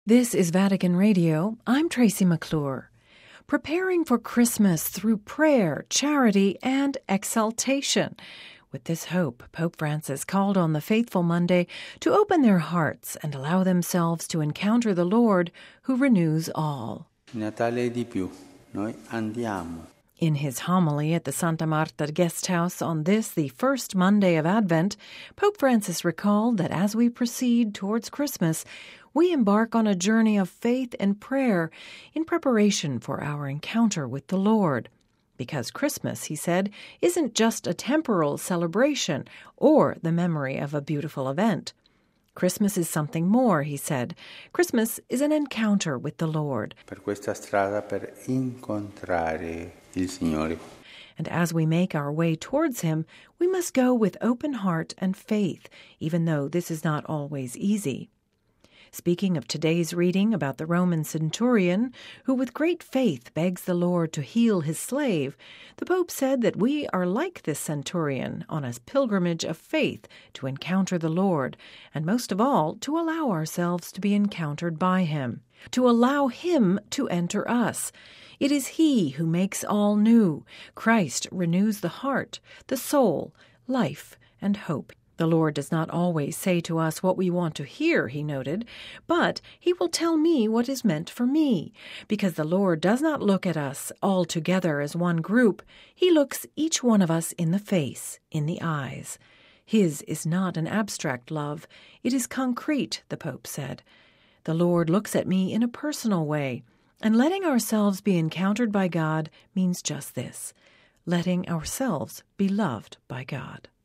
This is Vatican Radio. I'm Tracy McClure. Preparing for Christmas through prayer, charity, and exaltation. With this hope, Pope Francis called on the faithful Monday to open their hearts and allow themselves to encounter the Lord who renews all. Natale di più, noi andiamo. In his homily at the Santa Marta Guest House on this, the first Monday of Advent, Pope Francis recalled that as we proceed towards Christmas, we embark on a journey of faith and prayer in preparation for our encounter with the Lord. Because Christmas, he said, isn't just a temporal celebration or the memory of a beautiful event. Christmas is something more, he said. Christmas is an encounter with the Lord. Per questa strada per incontrare il Signore. And as we make our way towards him, we must go with open heart and faith, even though this is not always easy. Speaking of today's reading about the Roman centurion, who with great faith begs the Lord to heal his slave, the Pope said that we are like this centurion on a pilgrimage of faith to encounter the Lord, and most of all, to allow ourselves to be encountered by him, to allow him to enter us. It is he who makes all new. Christ renews the heart, the soul, life, and hope. The Lord does not always say to us what we want to hear, he noted, but he will tell me what is meant for me, because the Lord does not look at us all together as one group. He looks each one of us in the face, in the eyes. His is not an abstract love. It is concrete, the Pope said. The Lord looks at me in a personal way, and letting ourselves be encountered by God means just this, letting ourselves be loved by God.